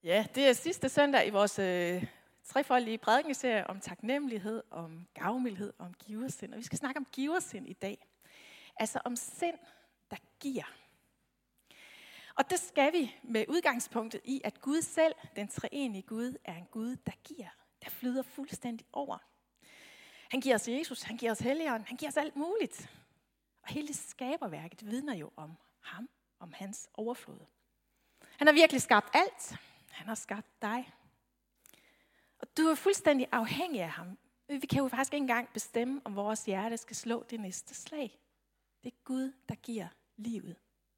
Ja, det er sidste søndag i vores trefoldige prædikeserie om taknemmelighed, om gavmildhed, om giversind. Og vi skal snakke om giversind i dag. Altså om sind, der giver. Og det skal vi med udgangspunktet i, at Gud selv, den treenige Gud, er en Gud, der giver. Der flyder fuldstændig over. Han giver os Jesus, han giver os Helligånden, han giver os alt muligt. Og hele skaberværket vidner jo om ham, om hans overflod. Han har virkelig skabt alt. Han har skabt dig. Og du er fuldstændig afhængig af ham. Vi kan jo faktisk ikke engang bestemme, om vores hjerte skal slå det næste slag. Det er Gud, der giver livet.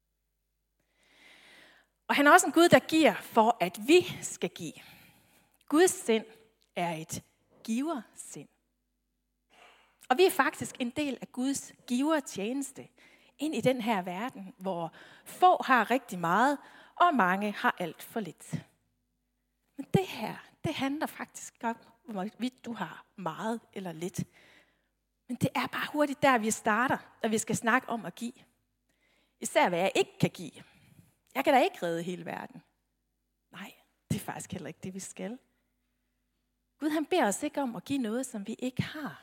Og han er også en Gud, der giver for, at vi skal give. Guds sind er et giversind. Og vi er faktisk en del af Guds givertjeneste ind i den her verden, hvor få har rigtig meget, og mange har alt for lidt. Men det her, det handler faktisk om, hvorvidt du har meget eller lidt. Men det er bare hurtigt der, vi starter, når vi skal snakke om at give. Især hvad jeg ikke kan give. Jeg kan da ikke redde hele verden. Nej, det er faktisk heller ikke det, vi skal. Gud han beder os ikke om at give noget, som vi ikke har.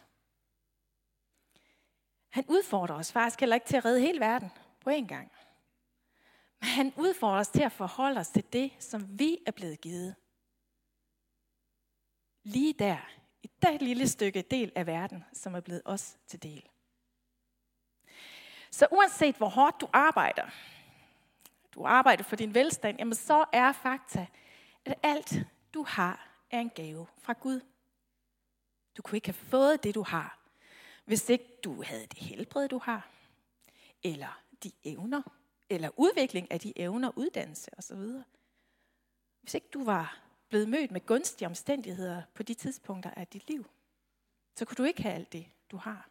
Han udfordrer os faktisk heller ikke til at redde hele verden på én gang. Men han udfordrer os til at forholde os til det, som vi er blevet givet. Lige der, i det lille stykke del af verden, som er blevet os til del. Så uanset hvor hårdt du arbejder for din velstand, jamen så er fakta, at alt du har er en gave fra Gud. Du kunne ikke have fået det, du har, hvis ikke du havde det helbred, du har, eller de evner, eller udvikling af de evner, uddannelse osv. Hvis ikke du var blevet mødt med gunstige omstændigheder på de tidspunkter af dit liv, så kunne du ikke have alt det, du har.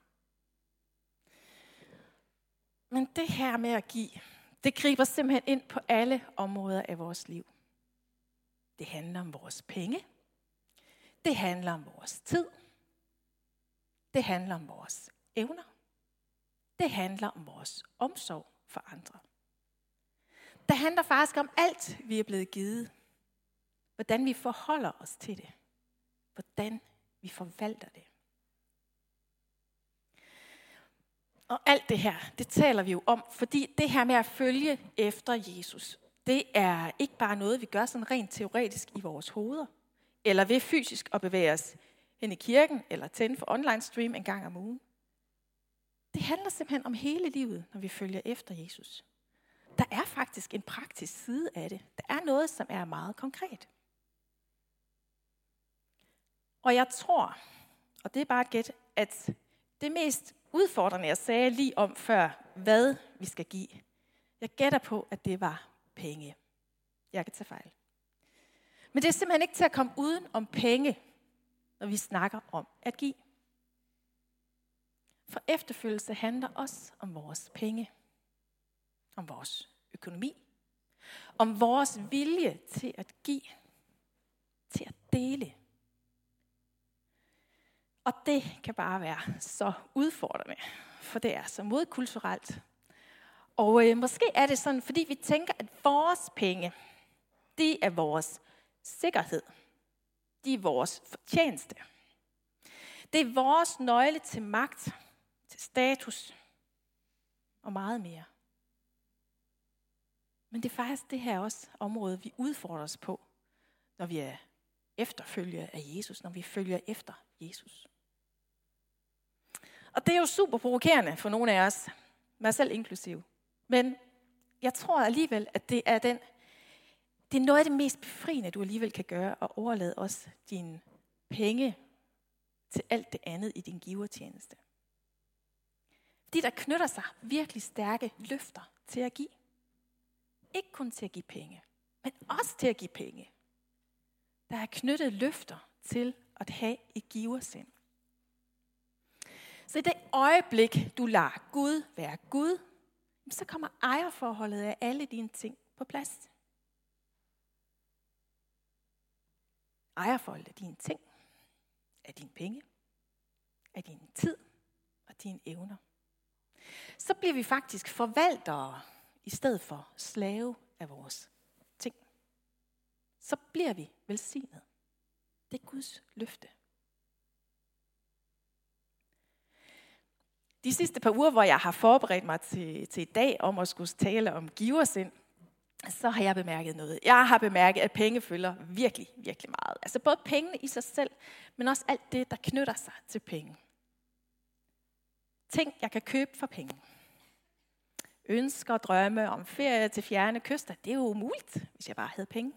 Men det her med at give, det griber simpelthen ind på alle områder af vores liv. Det handler om vores penge. Det handler om vores tid. Det handler om vores evner. Det handler om vores omsorg for andre. Det handler faktisk om alt, vi er blevet givet. Hvordan vi forholder os til det. Hvordan vi forvalter det. Og alt det her, det taler vi jo om, fordi det her med at følge efter Jesus, det er ikke bare noget, vi gør sådan rent teoretisk i vores hoveder, eller ved fysisk at bevæge os hen i kirken, eller tænde for online stream en gang om ugen. Det handler simpelthen om hele livet, når vi følger efter Jesus. Der er faktisk en praktisk side af det. Der er noget, som er meget konkret. Og jeg tror, og det er bare et gæt, at det mest udfordrende, jeg sagde lige om før, hvad vi skal give. Jeg gætter på, at det var penge. Jeg kan tage fejl. Men det er simpelthen ikke til at komme uden om penge, når vi snakker om at give. For efterfølgelse handler også om vores penge. Om vores økonomi. Om vores vilje til at give. Til at dele. Og det kan bare være så udfordrende, for det er så modkulturelt. Og måske er det sådan, fordi vi tænker, at vores penge, det er vores sikkerhed. De er vores fortjeneste. Det er vores nøgle til magt, til status og meget mere. Men det er faktisk det her også område, vi udfordrer os på, når vi er efterfølgere af Jesus, når vi følger efter Jesus. Og det er jo super provokerende for nogle af os, mig selv inklusiv. Men jeg tror alligevel, at det er noget af det mest befriende, du alligevel kan gøre, at overlade også dine penge til alt det andet i din givertjeneste. Fordi der knytter sig virkelig stærke løfter til at give. Ikke kun til at give penge, men også til at give penge. Der er knyttet løfter til at have et giversind. Så i det øjeblik, du lader Gud være Gud, så kommer ejerforholdet af alle dine ting på plads. Ejerforholdet af dine ting, af dine penge, af din tid og dine evner. Så bliver vi faktisk forvaltere i stedet for slave af vores ting. så bliver vi velsignet. Det er Guds løfte. De sidste par uger, hvor jeg har forberedt mig til i dag om at skulle tale om giversind, så har jeg bemærket noget. Jeg har bemærket, at penge fylder virkelig, virkelig meget. Altså både pengene i sig selv, men også alt det, der knytter sig til penge. Ting, jeg kan købe for penge. Ønsker og drømme om ferie til fjerne kyster, det er jo umuligt, hvis jeg bare havde penge.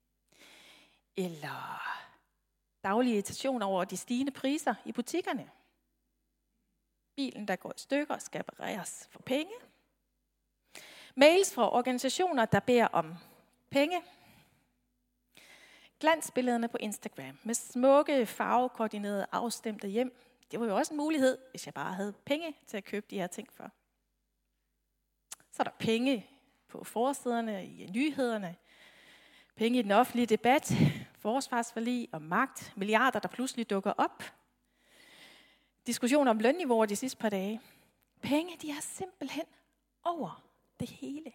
Eller daglige irritationer over de stigende priser i butikkerne. Bilen, der går i stykker, skal repareres for penge. Mails fra organisationer, der beder om penge. Glansbillederne på Instagram med smukke, farvekoordinerede, afstemte hjem. Det var jo også en mulighed, hvis jeg bare havde penge til at købe de her ting for. Så er der penge på forsiderne i nyhederne. Penge i den offentlige debat. Forsvarsforlig og magt. Milliarder, der pludselig dukker op. Diskussioner om lønniveauer de sidste par dage. Penge, de er simpelthen over det hele.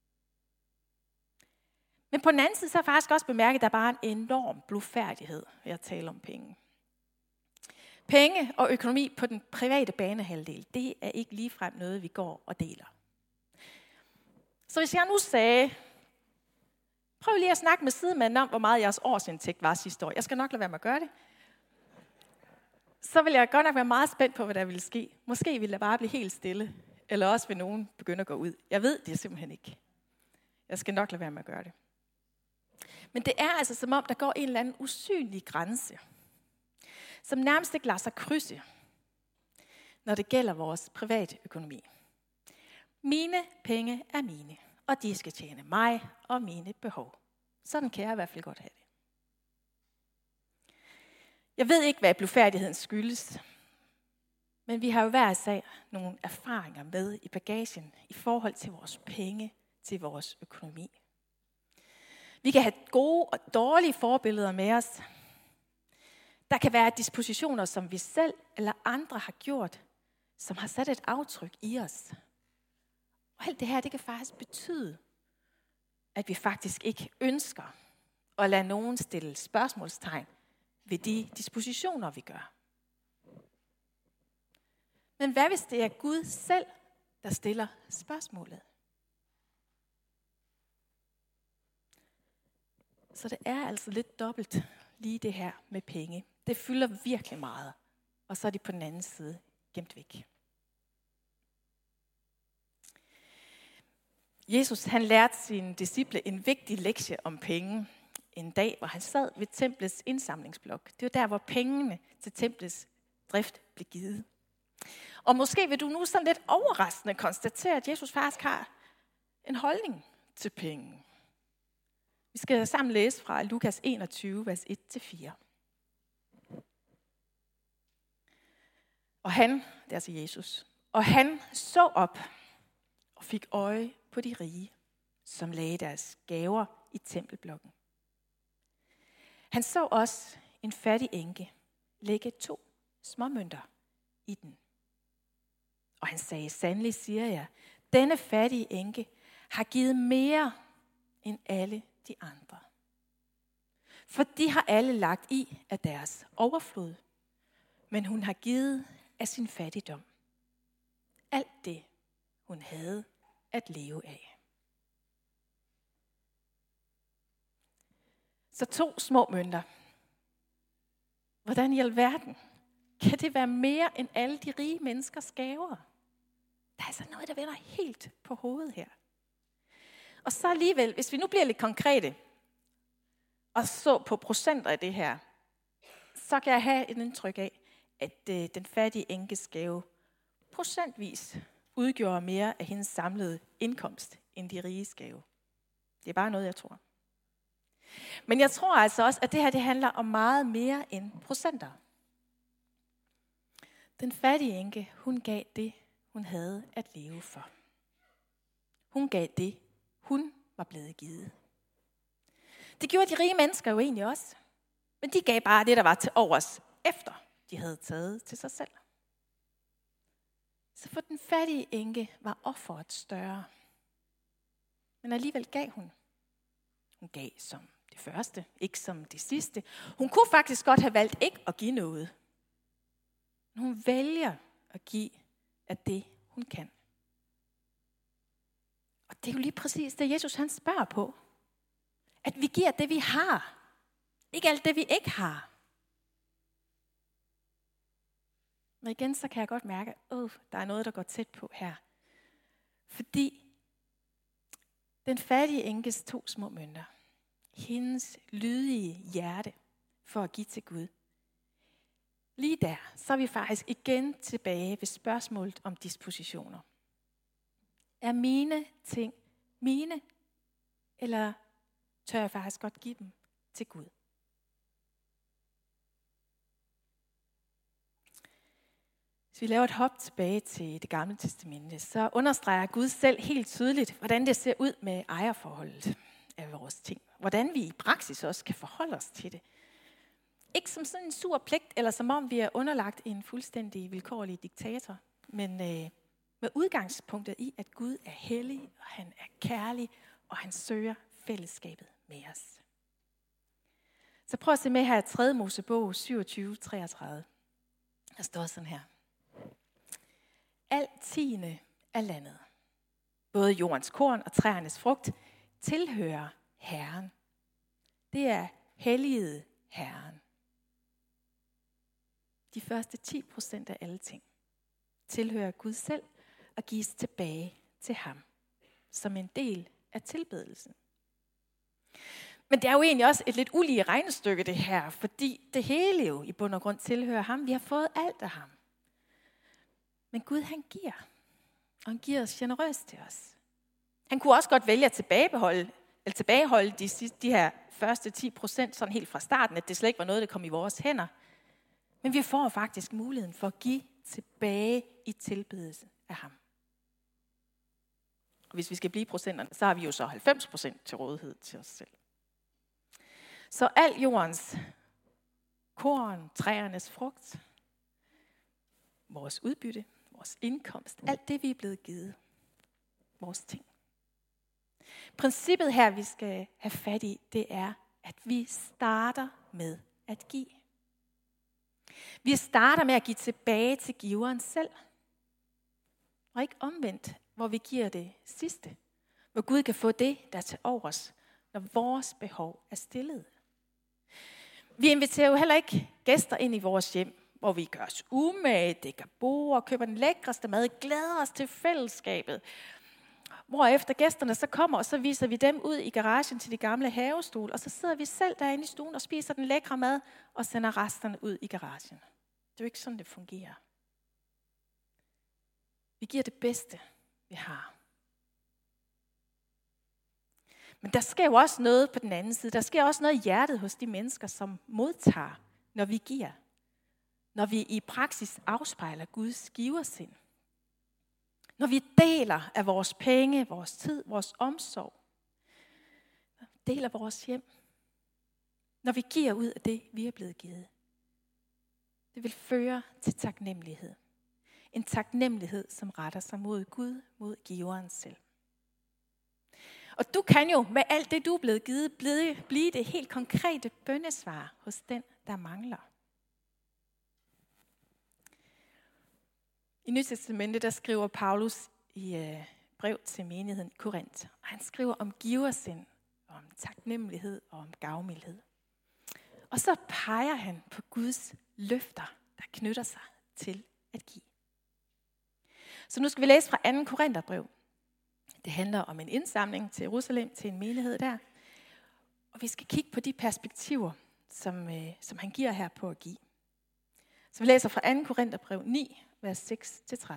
Men på den anden side, så har jeg faktisk også bemærket, at der bare er en enorm blufærdighed ved at tale om penge. Penge og økonomi på den private banehalvdel, det er ikke ligefrem noget, vi går og deler. Så hvis jeg nu sagde, prøv lige at snakke med sidemanden om, hvor meget jeres årsindtægt var sidste år. Jeg skal nok lade være med at gøre det. Så vil jeg godt nok være meget spændt på, hvad der ville ske. Måske ville jeg bare blive helt stille, eller også vil nogen begynde at gå ud. Jeg ved det simpelthen ikke. Jeg skal nok lade være med at gøre det. Men det er altså som om, der går en eller anden usynlig grænse, som nærmest ikke lader sig krydse, når det gælder vores private økonomi. Mine penge er mine, og de skal tjene mig og mine behov. Sådan kan jeg i hvert fald godt have det. Jeg ved ikke, hvad blufærdigheden skyldes, men vi har jo hver især nogle erfaringer med i bagagen i forhold til vores penge, til vores økonomi. Vi kan have gode og dårlige forbilleder med os. Der kan være dispositioner, som vi selv eller andre har gjort, som har sat et aftryk i os. Og alt det her, det kan faktisk betyde, at vi faktisk ikke ønsker at lade nogen stille spørgsmålstegn ved de dispositioner, vi gør. Men hvad hvis det er Gud selv, der stiller spørgsmålet? Så det er altså lidt dobbelt lige det her med penge. Det fylder virkelig meget, og så er de på den anden side gemt væk. Jesus, han lærte sine disciple en vigtig lektie om penge en dag, hvor han sad ved templets indsamlingsblok. Det var der, hvor pengene til templets drift blev givet. Og måske vil du nu sådan lidt overraskende konstatere, at Jesus faktisk har en holdning til penge. Vi skal sammen læse fra Lukas 21, vers 1-4. Og han, det er altså Jesus, og han så op og fik øje på de rige, som lagde deres gaver i tempelblokken. Han så også en fattig enke lægge 2 småmønter i den. Og han sagde, sandelig siger jeg, denne fattige enke har givet mere end alle de andre. For de har alle lagt i af deres overflod, men hun har givet af sin fattigdom. Alt det, hun havde at leve af. Så 2 små mønter. Hvordan i alverden kan det være mere end alle de rige menneskers gaver? Der er altså noget, der vender helt på hovedet her. Og så alligevel, hvis vi nu bliver lidt konkrete, og så på procenter af det her, så kan jeg have et indtryk af, at den fattige enkes gave procentvis udgjorde mere af hendes samlede indkomst end de riges gave. Det er bare noget, jeg tror. Men jeg tror altså også, at det her det handler om meget mere end procenter. Den fattige enke, hun gav det, hun havde at leve for. Hun gav det, hun var blevet givet. Det gjorde de rige mennesker jo egentlig også. Men de gav bare det, der var til overs, efter de havde taget til sig selv. Så for den fattige enke var offeret større. Men alligevel gav hun. Hun gav, som det første, ikke som det sidste. Hun kunne faktisk godt have valgt ikke at give noget. Men hun vælger at give af det, hun kan. Og det er jo lige præcis det, Jesus han spørger på. At vi giver det, vi har. Ikke alt det, vi ikke har. Men igen, så kan jeg godt mærke, at der er noget, der går tæt på her. Fordi den fattige enkes 2 små mønter, hendes lydige hjerte for at give til Gud. Lige der, så er vi faktisk igen tilbage ved spørgsmålet om dispositioner. Er mine ting mine, eller tør jeg faktisk godt give dem til Gud? Hvis vi laver et hop tilbage til det gamle testamente, så understreger Gud selv helt tydeligt, hvordan det ser ud med ejerforholdet af vores ting. Hvordan vi i praksis også kan forholde os til det. Ikke som sådan en sur pligt, eller som om vi er underlagt en fuldstændig vilkårlig diktator, men med udgangspunktet i, at Gud er hellig, og han er kærlig, og han søger fællesskabet med os. Så prøv at se med her i 3. Mosebog 27:33. Der står sådan her. Alt tiende af landet, både jordens korn og træernes frugt, tilhører Herren. Det er helliget Herren. De første 10% af alle ting tilhører Gud selv og gives tilbage til ham som en del af tilbedelsen. Men det er jo egentlig også et lidt ulige regnestykke det her, fordi det hele jo i bund og grund tilhører ham. Vi har fået alt af ham. Men Gud han giver, og han giver os generøst til os. Han kunne også godt vælge at tilbageholde de her første 10% sådan helt fra starten, at det slet ikke var noget, der kom i vores hænder. Men vi får faktisk muligheden for at give tilbage i tilbedelse af ham. Og hvis vi skal blive procenterne, så har vi jo så 90% til rådighed til os selv. Så al jordens korn, træernes frugt, vores udbytte, vores indkomst, alt det vi er blevet givet, vores ting. Princippet her, vi skal have fat i, det er, at vi starter med at give. Vi starter med at give tilbage til giveren selv. Og ikke omvendt, hvor vi giver det sidste. Hvor Gud kan få det, der er til overs, når vores behov er stillet. Vi inviterer jo heller ikke gæster ind i vores hjem, hvor vi gør os umage, dækker bord, køber den lækreste mad, glæder os til fællesskabet. Hvorefter gæsterne så kommer, og så viser vi dem ud i garagen til de gamle havestol, og så sidder vi selv derinde i stuen og spiser den lækre mad, og sender resterne ud i garagen. Det er jo ikke sådan, det fungerer. Vi giver det bedste, vi har. Men der sker jo også noget på den anden side. Der sker også noget i hjertet hos de mennesker, som modtager, når vi giver. Når vi i praksis afspejler Guds giversind. Når vi deler af vores penge, vores tid, vores omsorg. Deler vores hjem. Når vi giver ud af det, vi er blevet givet. Det vil føre til taknemmelighed. En taknemmelighed, som retter sig mod Gud, mod giveren selv. Og du kan jo med alt det, du er blevet givet, blive det helt konkrete bønnesvar hos den, der mangler. I Nyt Testamentet, der skriver Paulus i brev til menigheden i Korinth. Og han skriver om giversind, om taknemmelighed og om gavmildhed. Og så peger han på Guds løfter, der knytter sig til at give. Så nu skal vi læse fra 2. Korintherbrev. Det handler om en indsamling til Jerusalem, til en menighed der. Og vi skal kigge på de perspektiver, som han giver her på at give. Så vi læser fra 2. Korintherbrev 9, vers 6-13.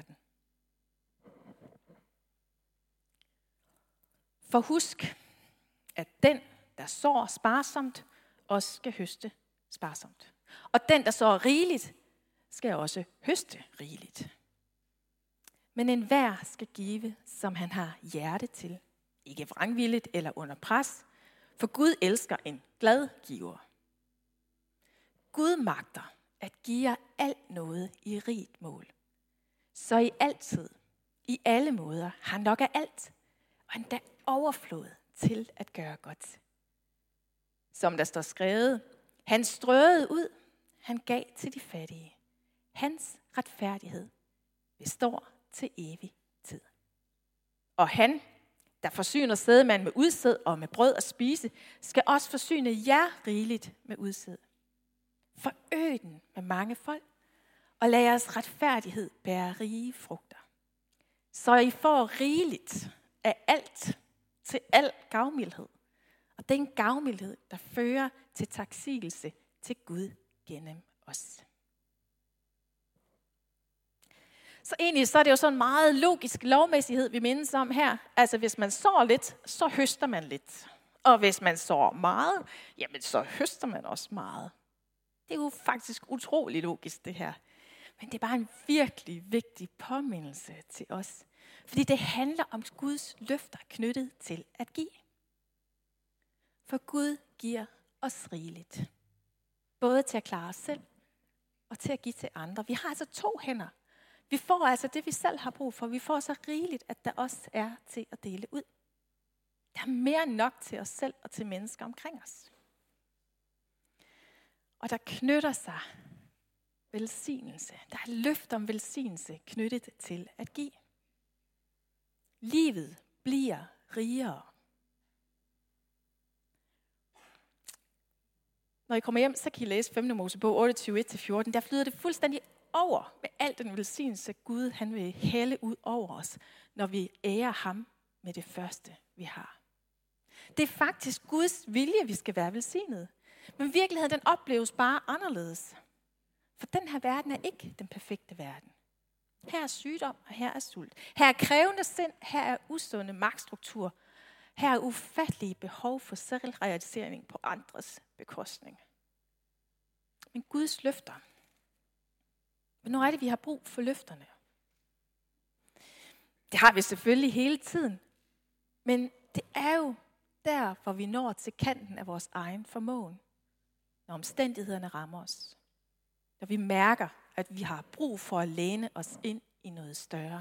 For husk, at den, der sår sparsomt, også skal høste sparsomt. Og den, der sår rigeligt, skal også høste rigeligt. Men enhver skal give, som han har hjerte til. Ikke vrangvilligt eller under pres, for Gud elsker en glad giver. Gud magter at give jer alt noget i rigt mål. Så I altid, i alle måder, har nok af alt, og endda overflod til at gøre godt. Som der står skrevet, han strøede ud, han gav til de fattige. Hans retfærdighed består til evig tid. Og han, der forsyner sædemanden med udsæd og med brød at spise, skal også forsyne jer rigeligt med udsæd. Forøg den med mange folk, og lad jeres retfærdighed bære rige frugter. Så I får rigeligt af alt til al gavmildhed. Og den gavmildhed, der fører til taksigelse til Gud gennem os. Så egentlig så er det jo sådan en meget logisk lovmæssighed, vi mindes om her. Altså hvis man sår lidt, så høster man lidt. Og hvis man sår meget, jamen så høster man også meget. Det er jo faktisk utrolig logisk det her. Men det er bare en virkelig vigtig påmindelse til os. Fordi det handler om Guds løfter knyttet til at give. For Gud giver os rigeligt. Både til at klare os selv og til at give til andre. Vi har altså 2 hænder. Vi får altså det, vi selv har brug for. Vi får så rigeligt, at der også er til at dele ud. Der er mere end nok til os selv og til mennesker omkring os. Og der knytter sig velsignelse. Der er løft om velsignelse knyttet til at give. Livet bliver rigere. Når I kommer hjem, så kan I læse 5. Mosebog 28:1-14. Der flyder det fuldstændig over med al den velsignelse, Gud han vil hælde ud over os, når vi ærer ham med det første, vi har. Det er faktisk Guds vilje, vi skal være velsignede. Men virkeligheden, den opleves bare anderledes. For den her verden er ikke den perfekte verden. Her er sygdom, og her er sult. Her er krævende sind, her er usunde magtstruktur. Her er ufattelige behov for selvrealisering på andres bekostning. Men Guds løfter. Hvornår er det, vi har brug for løfterne? Det har vi selvfølgelig hele tiden. Men det er jo der, hvor vi når til kanten af vores egen formåen. Når omstændighederne rammer os. Når vi mærker, at vi har brug for at læne os ind i noget større.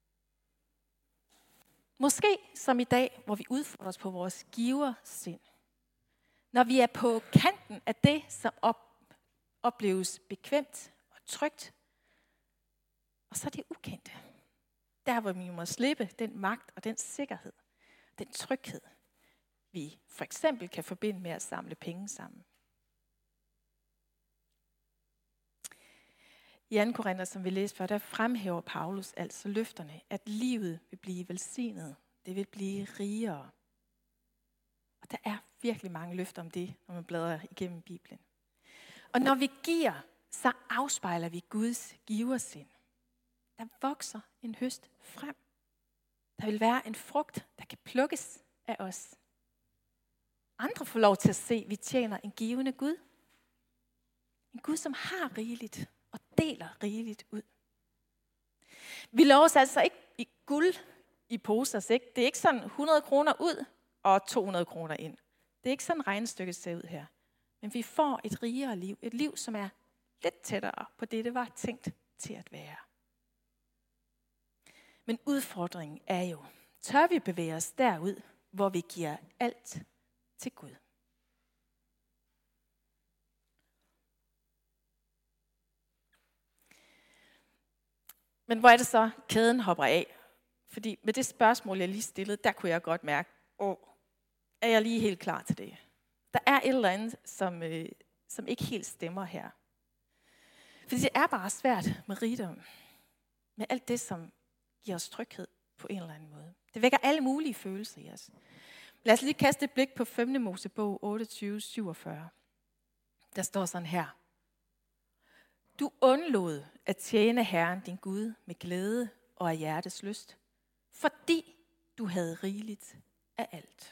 Måske som i dag, hvor vi udfordrer os på vores giversind. Når vi er på kanten af det, som opleves bekvemt og trygt. Og så er det ukendte. Der, hvor vi må slippe den magt og den sikkerhed, den tryghed, vi for eksempel kan forbinde med at samle penge sammen. I 2. Korinther, som vi læste før, der fremhæver Paulus altså løfterne, at livet vil blive velsignet. Det vil blive rigere. Og der er virkelig mange løfter om det, når man bladrer igennem Bibelen. Og når vi giver, så afspejler vi Guds giversind. Der vokser en høst frem. Der vil være en frugt, der kan plukkes af os. Andre får lov til at se, at vi tjener en givende Gud. En Gud, som har rigeligt og deler rigeligt ud. Vi loves altså ikke i guld i poser. Ikke? Det er ikke sådan 100 kroner ud og 200 kroner ind. Det er ikke sådan regnestykket ser ud her. Men vi får et rigere liv. Et liv, som er lidt tættere på det var tænkt til at være. Men udfordringen er jo, tør vi bevæge os derud, hvor vi giver alt til Gud? Men hvor er det så, kæden hopper af? Fordi med det spørgsmål, jeg lige stillede, der kunne jeg godt mærke, er jeg lige helt klar til det? Der er et eller andet, som ikke helt stemmer her. Fordi det er bare svært med rigdom. Med alt det, som giver os tryghed på en eller anden måde. Det vækker alle mulige følelser i os. Lad os lige kaste et blik på 5. Mosebog 28:47. Der står sådan her. Du undlod at tjene Herren din Gud med glæde og af hjertes lyst, fordi du havde rigeligt af alt.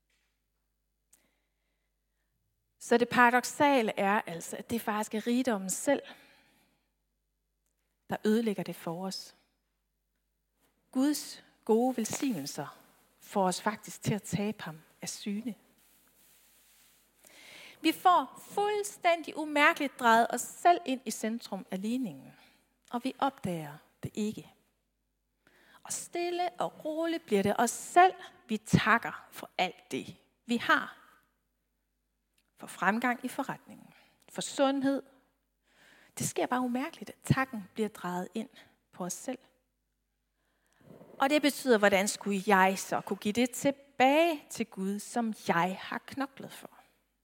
Så det paradoksale er altså, at det faktisk er rigdommen selv, der ødelægger det for os. Guds gode velsignelser får os faktisk til at tabe ham af syne. Vi får fuldstændig umærkeligt drejet os selv ind i centrum af ligningen, og vi opdager det ikke. Og stille og roligt bliver det os selv, vi takker for alt det, vi har. for fremgang i forretningen, for sundhed. Det sker bare umærkeligt, at takken bliver drejet ind på os selv. Og det betyder, hvordan skulle jeg så kunne give det tilbage til Gud, som jeg har knoklet for?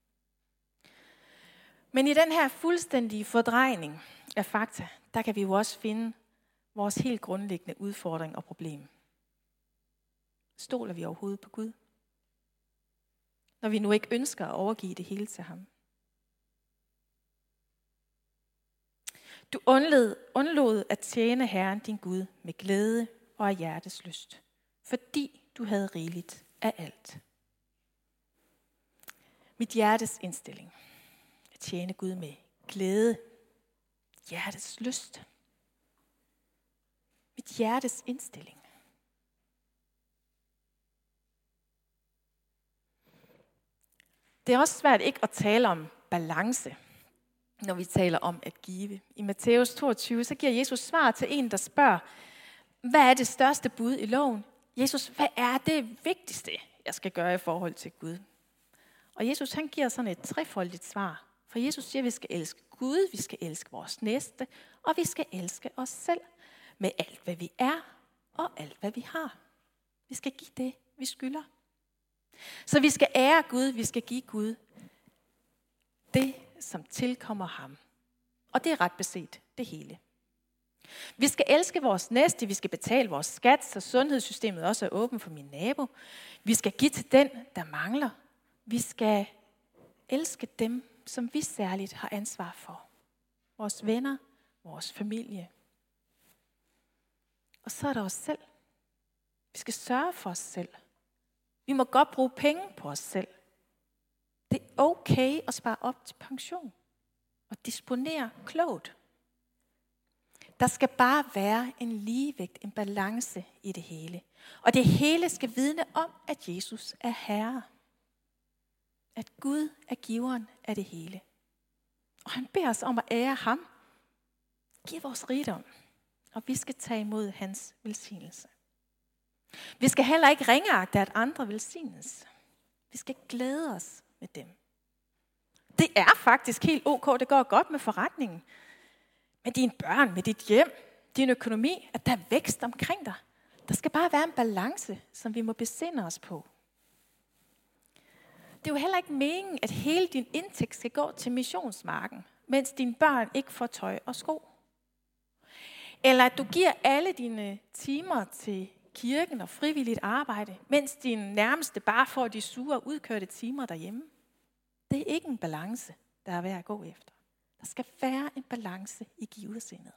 Men i den her fuldstændige fordrejning af fakta, der kan vi jo også finde vores helt grundlæggende udfordring og problem. Stoler vi overhovedet på Gud? Når vi nu ikke ønsker at overgive det hele til ham. Du undlod at tjene Herren din Gud med glæde og af hjertes lyst, fordi du havde rigeligt af alt. Mit hjertes indstilling. At tjene Gud med glæde, hjertes lyst. Mit hjertes indstilling. Det er også svært ikke at tale om balance, når vi taler om at give. I Matthæus 22, så giver Jesus svar til en, der spørger, hvad er det største bud i loven? Jesus, hvad er det vigtigste, jeg skal gøre i forhold til Gud? Og Jesus, han giver sådan et trefoldigt svar. For Jesus siger, at vi skal elske Gud, vi skal elske vores næste, og vi skal elske os selv med alt, hvad vi er, og alt, hvad vi har. Vi skal give det, vi skylder. Så vi skal ære Gud, vi skal give Gud det, som tilkommer ham. Og det er ret beset det hele. Vi skal elske vores næste, vi skal betale vores skat, så sundhedssystemet også er åbent for min nabo. Vi skal give til den, der mangler. Vi skal elske dem, som vi særligt har ansvar for. Vores venner, vores familie. Og så er der os selv. Vi skal sørge for os selv. Vi må godt bruge penge på os selv. Det er okay at spare op til pension og disponere klogt. Der skal bare være en ligevægt, en balance i det hele. Og det hele skal vidne om, at Jesus er Herre. At Gud er giveren af det hele. Og han beder os om at ære ham. Giv vores rigdom. Og vi skal tage imod hans velsignelse. Vi skal heller ikke ringeagte, at andre velsignes. Vi skal glæde os med dem. Det er faktisk helt ok, det går godt med forretningen. Med dine børn, med dit hjem, din økonomi, at der er vækst omkring dig. Der skal bare være en balance, som vi må besinde os på. Det er jo heller ikke meningen, at hele din indtægt skal gå til missionsmarken, mens dine børn ikke får tøj og sko. Eller at du giver alle dine timer til kirken og frivilligt arbejde, mens dine nærmeste bare får de sure udkørte timer derhjemme. Det er ikke en balance, der er værd at gå efter. Der skal være en balance i giversindet.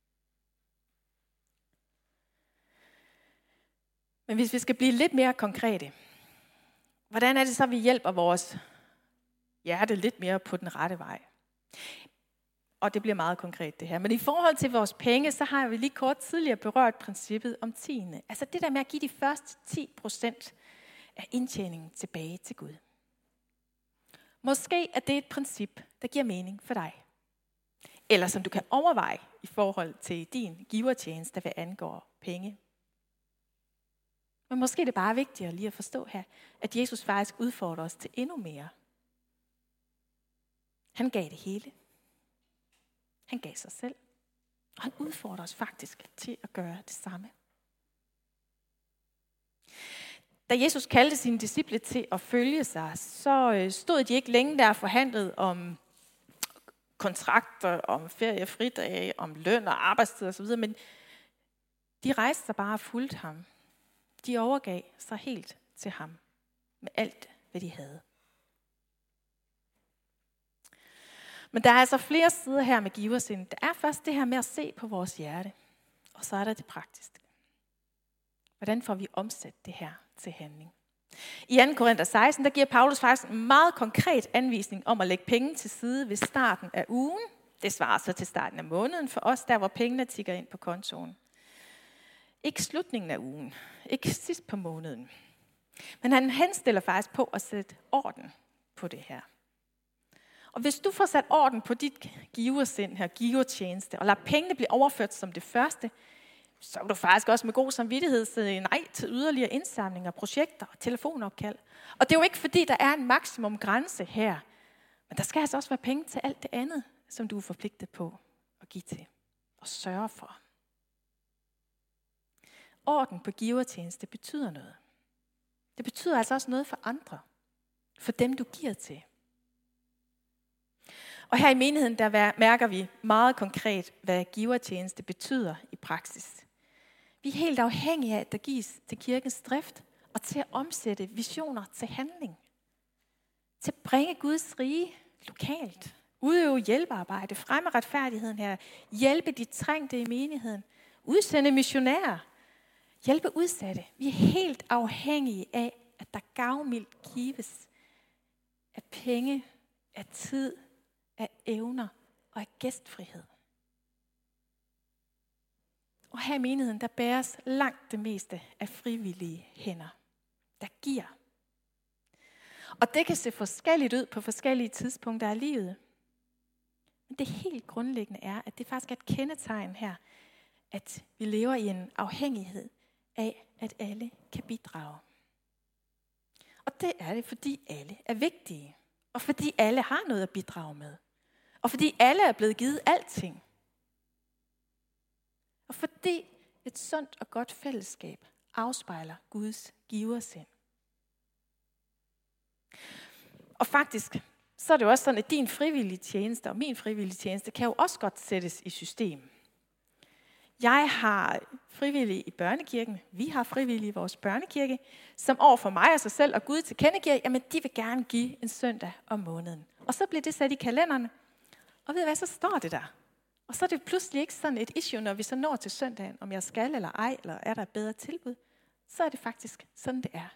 Men hvis vi skal blive lidt mere konkrete, hvordan er det så, vi hjælper vores hjerte lidt mere på den rette vej? Og det bliver meget konkret det her. Men i forhold til vores penge, så har vi lige kort tidligere berørt princippet om tiende. Altså det der med at give de første 10% af indtjeningen tilbage til Gud. Måske er det et princip, der giver mening for dig. Eller som du kan overveje i forhold til din givertjeneste, hvad angår penge. Men måske er det bare vigtigere lige at forstå her, at Jesus faktisk udfordrer os til endnu mere. Han gav det hele. Han gav sig selv. Og han udfordrer os faktisk til at gøre det samme. Da Jesus kaldte sine disciple til at følge sig, så stod de ikke længe der og forhandlede om kontrakter, om feriefridage, om løn og arbejdstid osv., men de rejste sig bare og fulgte ham. De overgav sig helt til ham med alt, hvad de havde. Men der er altså flere sider her med giversind. Der er først det her med at se på vores hjerte, og så er der det praktiske. Hvordan får vi omsat det her til handling? I 2. Korinther 16, der giver Paulus faktisk en meget konkret anvisning om at lægge penge til side ved starten af ugen. Det svarer så til starten af måneden for os, der hvor pengene tikker ind på kontoen. Ikke slutningen af ugen, ikke sidst på måneden. Men han henstiller faktisk på at sætte orden på det her. Og hvis du får sat orden på dit giversind her, givertjeneste, og lader pengene blive overført som det første, så vil du faktisk også med god samvittighed sige nej til yderligere indsamlinger, projekter og telefonopkald. Og det er jo ikke fordi, der er en maksimum grænse her, Men der skal altså også være penge til alt det andet, som du er forpligtet på at give til og sørge for. Orden på givertjeneste betyder noget. Det betyder altså også noget for andre. For dem, du giver til. Og her i menigheden, der mærker vi meget konkret, hvad givertjeneste betyder i praksis. Vi er helt afhængige af, at der gives til kirkens drift og til at omsætte visioner til handling. Til at bringe Guds rige lokalt. Udøve hjælpearbejde, fremme retfærdigheden her. Hjælpe de trængte i menigheden. Udsende missionærer. Hjælpe udsatte. Vi er helt afhængige af, at der gavmildt gives af penge, af tid, af evner og af gæstfrihed. Og her i menigheden, der bæres langt det meste af frivillige hænder, der giver. Og det kan se forskelligt ud på forskellige tidspunkter af livet. Men det helt grundlæggende er, at det faktisk er et kendetegn her, at vi lever i en afhængighed af, at alle kan bidrage. Og det er det, fordi alle er vigtige. Og fordi alle har noget at bidrage med. Og fordi alle er blevet givet alting. Og fordi et sundt og godt fællesskab afspejler Guds giversind. Og faktisk, så er det jo også sådan, at din frivillige tjeneste og min frivillige tjeneste kan jo også godt sættes i system. Jeg har frivillige i børnekirken, vi har frivillige i vores børnekirke, som over for mig og sig selv og Gud tilkendegiver, jamen de vil gerne give en søndag om måneden. Og så bliver det sat i kalenderne, og ved du hvad, så står det der. Og så er det pludselig ikke sådan et issue, når vi så når til søndagen, om jeg skal eller ej, eller er der et bedre tilbud. Så er det faktisk sådan, det er.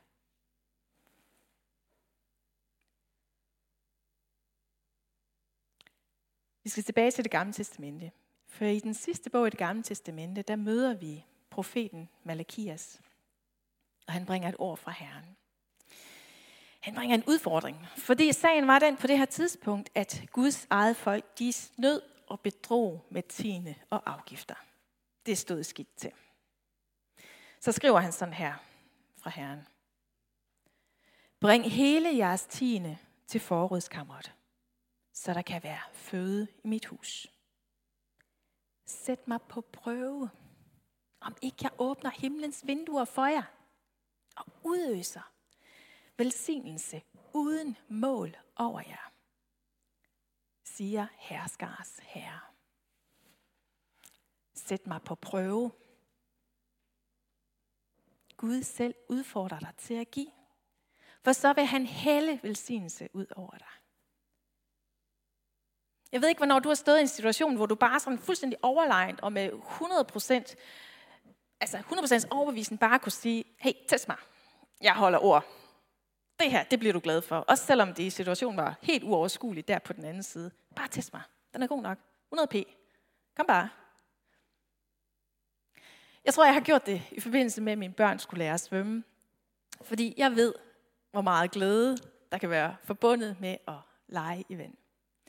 Vi skal tilbage til Det Gamle Testamente. For i den sidste bog i Det Gamle Testamente, der møder vi profeten Malakias. Og han bringer et ord fra Herren. Han bringer en udfordring. Fordi sagen var den på det her tidspunkt, at Guds eget folk, de snød og bedrog med tiende og afgifter. Det stod skidt til. Så skriver han sådan her fra Herren. Bring hele jeres tiende til forrådskammeret, så der kan være føde i mit hus. Sæt mig på prøve, om ikke jeg åbner himlens vinduer for jer og udøser velsignelse uden mål over jer, siger herskars herre. Sæt mig på prøve. Gud selv udfordrer dig til at give, for så vil han hælde velsignelse ud over dig. Jeg ved ikke, hvornår du har stået i en situation, hvor du bare sådan fuldstændig overlegent og med 100% overbevisning bare kunne sige, hey, test mig, jeg holder ord. Det her, det bliver du glad for. Også selvom det i situationen var helt uoverskueligt der på den anden side. Bare test mig, den er god nok. 100p. Kom bare. Jeg tror, jeg har gjort det i forbindelse med, at mine børn skulle lære at svømme. Fordi jeg ved, hvor meget glæde der kan være forbundet med at lege i vand.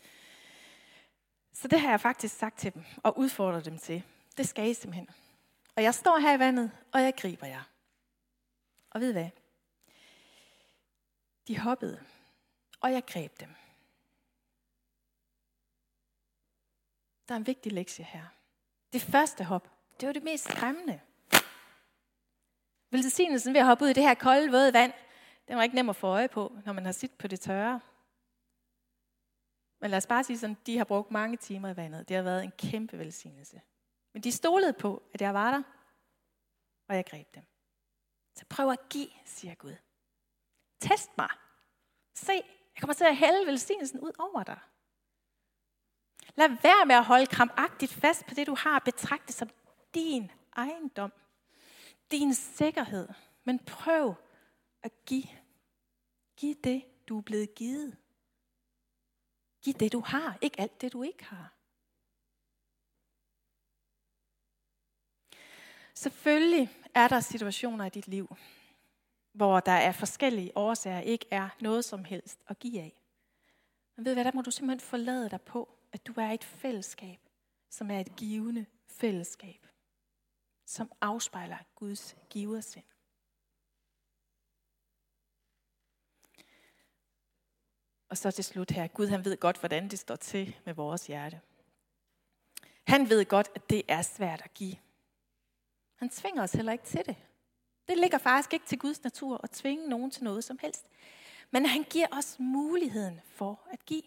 Så det har jeg faktisk sagt til dem og udfordret dem til. Det skal I simpelthen. Og jeg står her i vandet, og jeg griber jer. Og ved hvad? De hoppede, og jeg greb dem. Der er en vigtig lektie her. Det første hop, det var det mest skræmmende. Velsignelsen ved at hoppe ud i det her kolde, våde vand, den var ikke nem at få øje på, når man har sit på det tørre. Men lad os bare sige sådan, de har brugt mange timer i vandet. Det har været en kæmpe velsignelse. Men de stolede på, at jeg var der, og jeg greb dem. Så prøv at give, siger Gud. Test mig. Se, jeg kommer til at hælde velsignelsen ud over dig. Lad være med at holde krampagtigt fast på det, du har betragtet som din ejendom. Din sikkerhed. Men prøv at give. Giv det, du er blevet givet. Giv det, du har. Ikke alt det, du ikke har. Selvfølgelig er der situationer i dit liv, hvor der af forskellige årsager ikke er noget som helst at give af. Men ved du hvad, der må du simpelthen forlade dig på, at du er et fællesskab, som er et givende fællesskab, som afspejler Guds giversind. Og så til slut her, Gud han ved godt, hvordan det står til med vores hjerte. Han ved godt, at det er svært at give. Han tvinger os heller ikke til det. Det ligger faktisk ikke til Guds natur at tvinge nogen til noget som helst. Men han giver os muligheden for at give.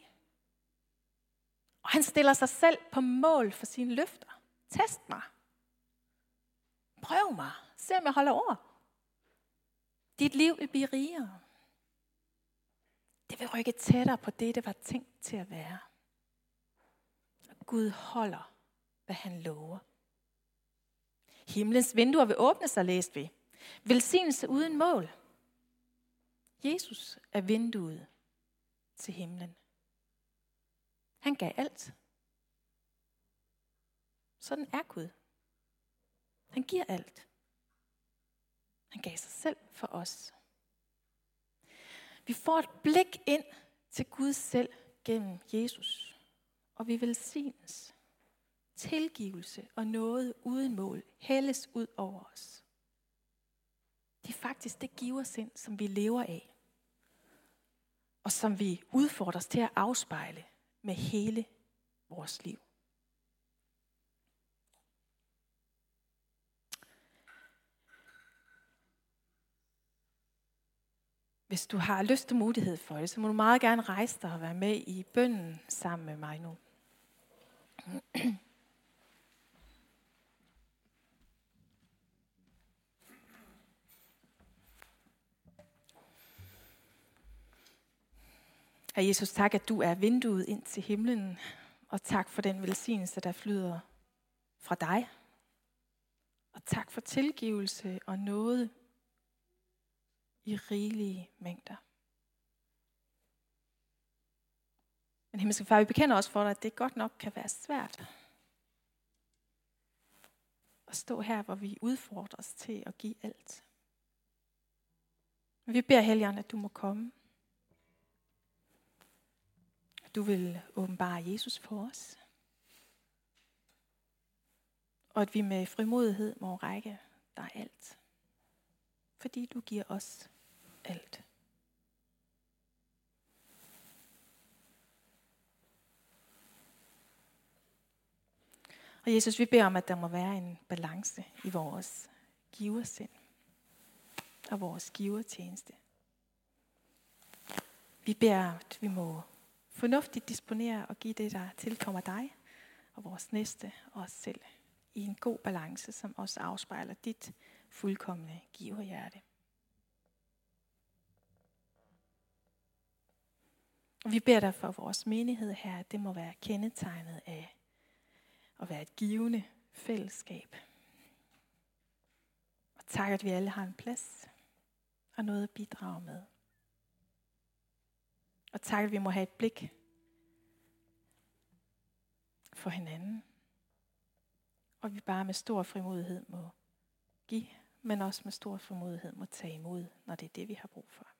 Og han stiller sig selv på mål for sine løfter. Test mig. Prøv mig. Se om jeg holder ord. Dit liv vil blive rigere. Det vil rykke tættere på det var tænkt til at være. Og Gud holder, hvad han lover. Himlens vinduer vil åbne sig, læste vi. Velsignelse uden mål. Jesus er vinduet til himlen. Han gav alt. Sådan er Gud. Han giver alt. Han gav sig selv for os. Vi får et blik ind til Gud selv gennem Jesus. Og vi velsignes. Tilgivelse og noget uden mål hældes ud over os. Det er faktisk det giversind, som vi lever af. Og som vi udfordres til at afspejle med hele vores liv. Hvis du har lyst og mulighed for det, så må du meget gerne rejse dig og være med i bønnen sammen med mig nu. Herre Jesus, tak, at du er vinduet ind til himlen, og tak for den velsignelse, der flyder fra dig. Og tak for tilgivelse og nåde i rigelige mængder. Men himmelske Far, vi bekender os for dig, at det godt nok kan være svært at stå her, hvor vi udfordres til at give alt. Men vi beder Helligånd, at du må komme. Du vil åbenbare Jesus for os. Og at vi med frimodighed må række dig alt. Fordi du giver os alt. Og Jesus, vi beder om, at der må være en balance i vores giversind og vores givertjeneste. Vi beder, at vi må fornuftigt disponere og give det, der tilkommer dig og vores næste og os selv i en god balance, som også afspejler dit fuldkomne giverhjerte. Og vi beder dig for vores menighed her, at det må være kendetegnet af at være et givende fællesskab. Og tak, at vi alle har en plads og noget at bidrage med. Og tak, at vi må have et blik for hinanden. Og vi bare med stor frimodighed må give, men også med stor frimodighed må tage imod, når det er det, vi har brug for.